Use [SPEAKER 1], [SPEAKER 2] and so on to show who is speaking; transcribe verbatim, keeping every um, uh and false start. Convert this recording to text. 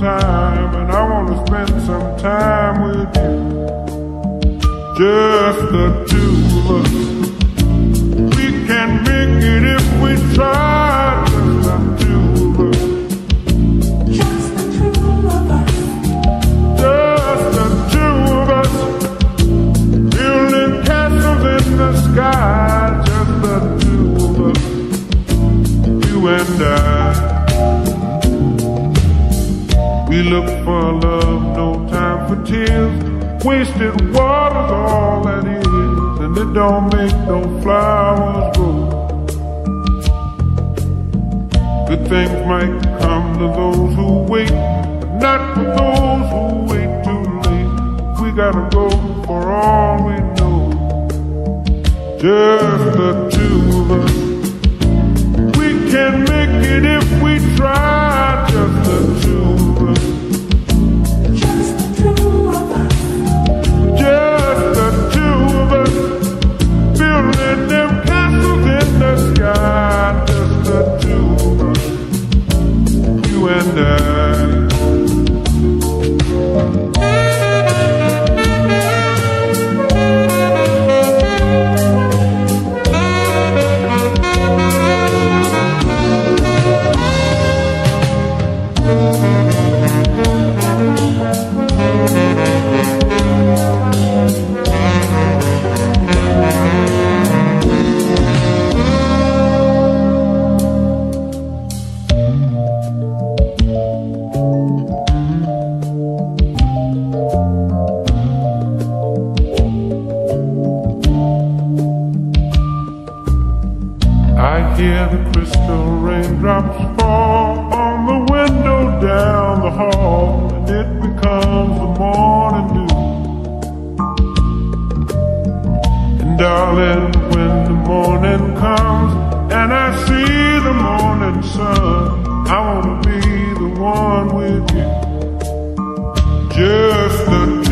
[SPEAKER 1] time, and I wanna spend some time with you. Just the two of us. We can make it if we try. Just the two of us.
[SPEAKER 2] Just the two of us.
[SPEAKER 1] Just the two of us. Building castles in the sky. Just the two of us. You and I. We look for love, no time for tears. Wasted water's all that is, and it don't make no flowers grow. Good things might come to those who wait, but not for those who wait too late. We gotta go for all we know. Just the two of us. We can make it if we try. Just the two of us.
[SPEAKER 2] Just the two of us.
[SPEAKER 1] Just the two of us. Building them castles in the sky. Just the two of us. You and I. I hear the crystal raindrops fall on the window down the hall, and it becomes the morning dew. And darling, when the morning comes and I see the morning sun, I wanna be the one with you. Just the